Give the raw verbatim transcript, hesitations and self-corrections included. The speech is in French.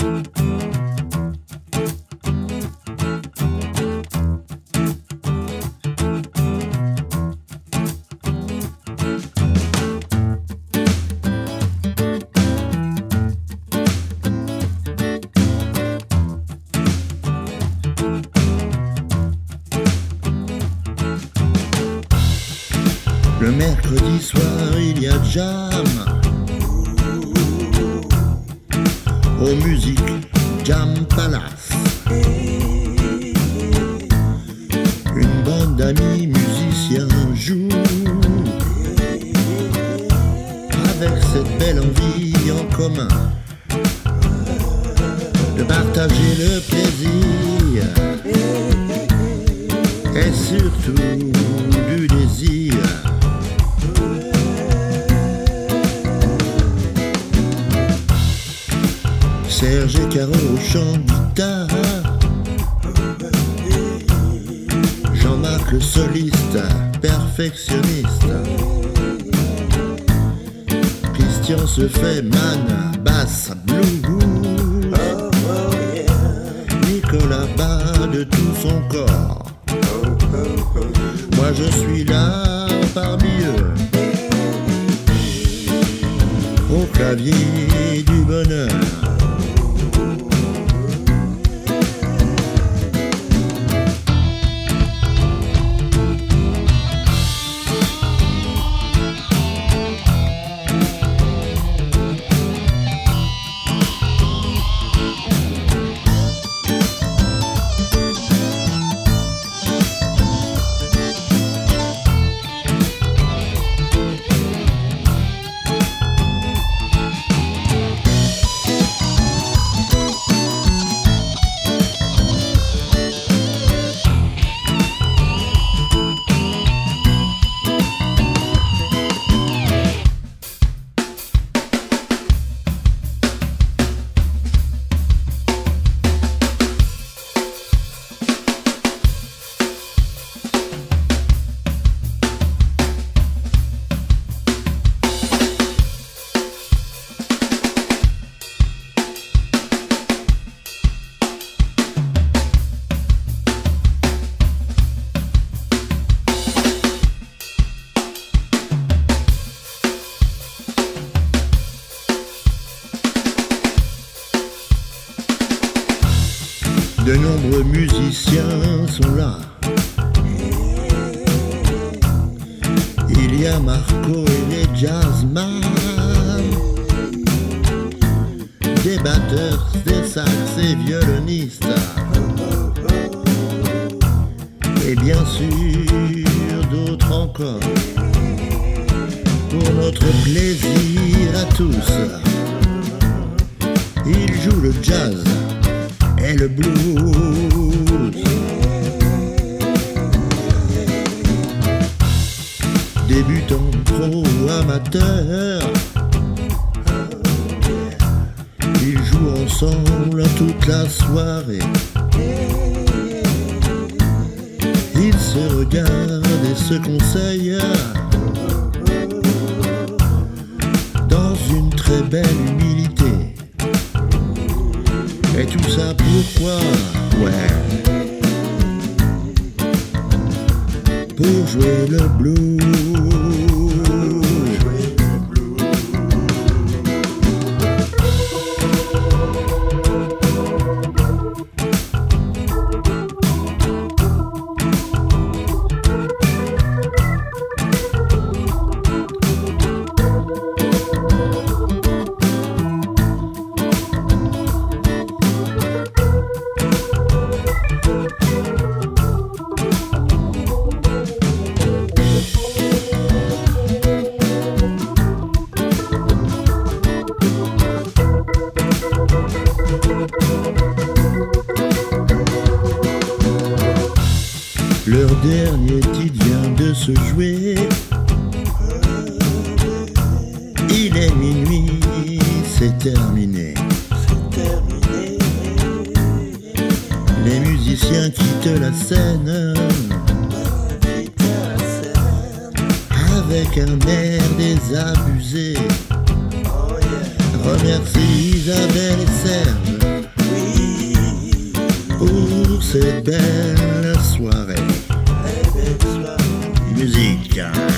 Le mercredi soir, il y a jam aux musiques Jam Palace. Une bande d'amis musiciens joue avec cette belle envie en commun de partager le plaisir et surtout du désir. Serge et Caro au chant de guitare, Jean-Marc le soliste, perfectionniste, Christian se fait man, basse, blues, Nicolas bat de tout son corps. Moi je suis là parmi eux, au clavier du bonheur. De nombreux musiciens sont là. Il y a Marco et les jazzman, des batteurs, des sax et violonistes, et bien sûr d'autres encore. Pour notre plaisir à tous, ils jouent le jazz et le blues. Débutants, pro, amateurs, ils jouent ensemble toute la soirée. Ils se regardent et se conseillent dans une très belle humilité. Et tout ça pourquoi? Ouais, pour jouer le blues. Leur dernier titre vient de se jouer. Il est minuit, c'est terminé. Les musiciens quittent la scène avec un air désabusé. Remercie Isabelle et Serge ces belles soirées. Musique.